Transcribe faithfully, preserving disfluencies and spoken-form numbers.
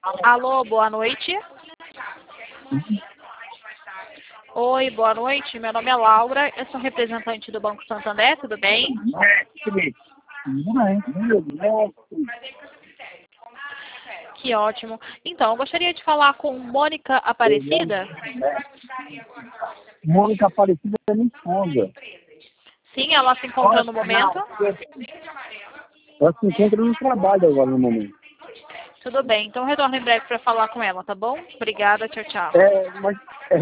Alô, boa noite. Oi, boa noite. Meu nome é Laura, eu sou representante do Banco Santander, tudo bem? Que ótimo. Então, eu gostaria de falar com Mônica Aparecida. Mônica Aparecida é minha esposa. Sim, ela se encontra no momento. Ela se encontra no trabalho agora no momento. Tudo bem, então retorno em breve para falar com ela, tá bom? Obrigada, tchau, tchau. É, mas